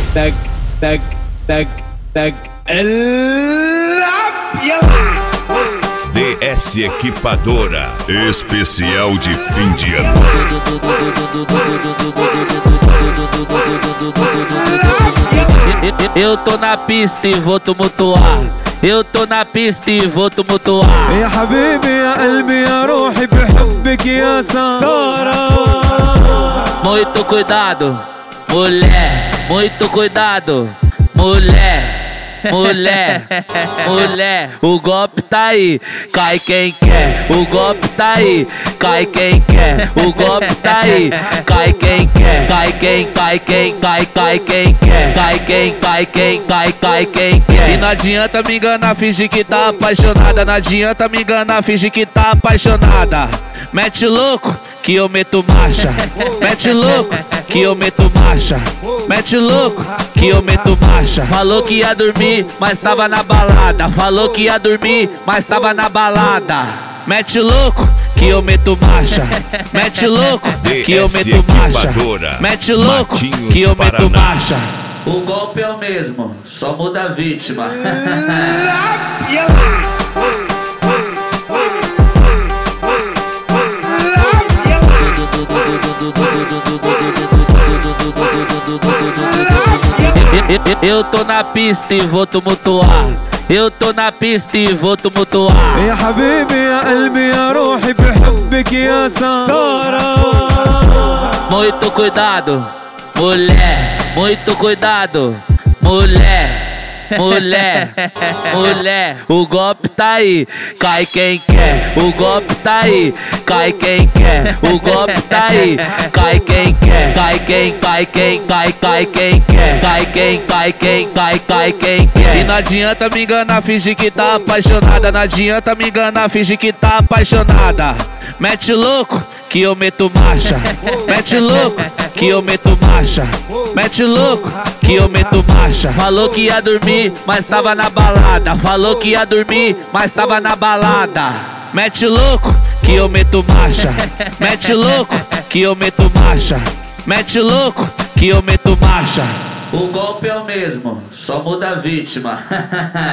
tag, tag, tag, tag. العب يلا. DS Equipadora, especial de fim de ano. Eu tô na pista e vou tumultuar. Eu tô na pista e vou tumultuar. يا حبيبي يا قلبي يا روحي بحبك يا سارة. Muito cuidado, mulher. Muito cuidado, mulher. Mulher, mulher, o golpe tá aí, cai quem quer. O golpe tá aí, cai quem quer. O golpe tá aí, cai quem quer. Cai quem quem quer. Cai quem quer. E não adianta me enganar, fingir que tá apaixonada. Não adianta me enganar, fingir que tá apaixonada. Mete louco que eu meto marcha. Mete louco que eu meto marcha. Mete louco que eu meto marcha. Falou que ia dormir, mas tava na balada. Falou que ia dormir, mas tava na balada. Mete louco que eu meto marcha. Mete louco que eu meto marcha. Mete louco que eu meto marcha. O golpe é o mesmo, só muda a vítima. Eu tô na pista e vou tumultuar. Eu tô na pista e vou tumultuar. يا حبيبي يا قلبي يا روحي بحبك يا سارة. Muito cuidado, mulher. Muito cuidado, mulher. Mulher, mulher, o golpe tá aí, cai quem quer. O golpe tá aí, cai quem quer. O golpe tá aí, cai quem quer. Cai quem quer. Cai quem quer. E não adianta me enganar, fingir que tá apaixonada. Não adianta me enganar, fingir que tá apaixonada. Mete louco que eu meto marcha. Mete louco que eu meto marcha. Mete louco que eu meto marcha. Falou que ia dormir, mas tava na balada. Falou que ia dormir, mas tava na balada. Mete louco que eu meto marcha. Mete louco que eu meto marcha. Mete louco que eu meto marcha. O golpe é o mesmo, só muda a vítima.